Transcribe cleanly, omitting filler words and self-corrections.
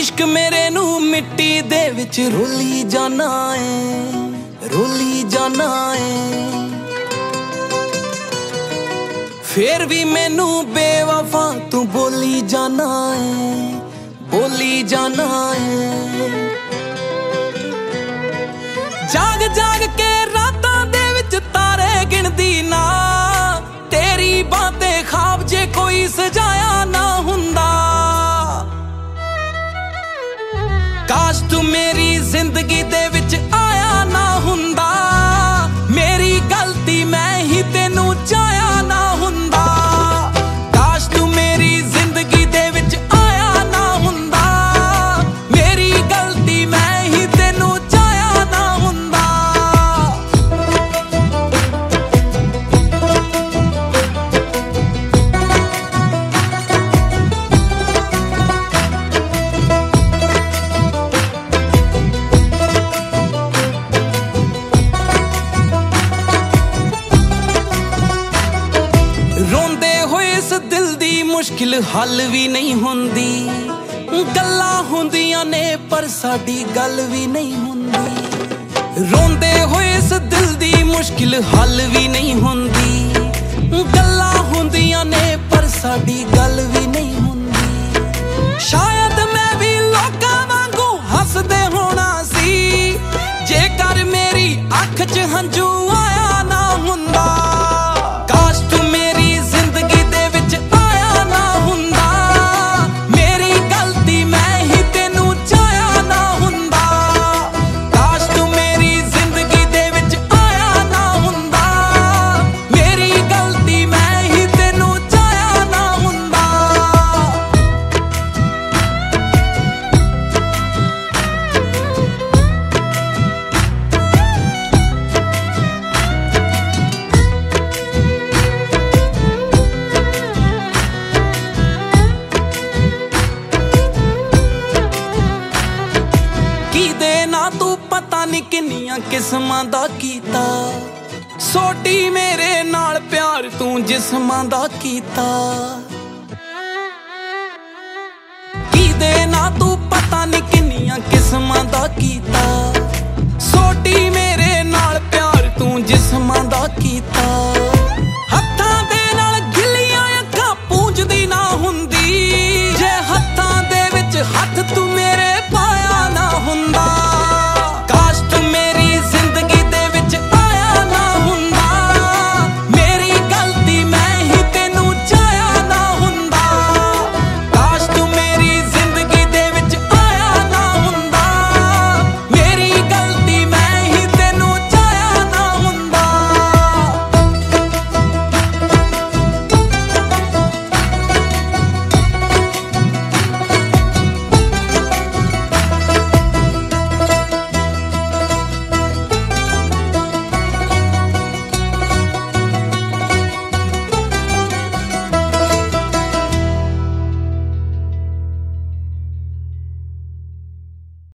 इश्क मेरे नू मिट्टी दे विच रोली जाना है, रोली जाना है। फिर भी मैनू बेवफा तू बोली जाना है, बोली जाना है। जाग जाग के रातां दे विच तारे गिनदी ना, तेरी बातें ख्वाब जे कोई सजाया ना हुंदा। काश तू मेरी जिंदगी दे विच आया ना हुंदा, मेरी गलती मैं ही तेनू चाया ना हुंदा। काश तू मेरी जिंदगी दे विच आया ना हुंदा, मेरी गलती मैं ही तेनू चाया ना हुंदा। रोंदे होए इस दिल दी मुश्किल हल भी नहीं हुंदी, गल्लां हुंदियां ने पर साडी गल भी नहीं हुंदी। रोंदे होए इस दिल दी मुश्किल हल भी नहीं हुंदी, गल्लां हुंदियां ने पर साडी गल भी नहीं हुंदी। शायद मैं भी लोकां वांगू हसदे होना सी, जेकर मेरी अख च हंझू आया ना हुंदा। काश तू मेरी जिंदगी दे विच आया ना हुंदा, मेरी गलती मैं ही तेनू चाया ना हुंदा। काश तू मेरी जिंदगी दे विच आया ना हुंदा, मेरी गलती मैं ही तेनू चाया ना हुंदा। तू पता नहीं किन्नियां किस्मां दा कीता, सोटी मेरे नाल प्यार तू जिस्मां दा कीता। की दे ना तू पता नहीं किन्नियां किस्मां दा कीता,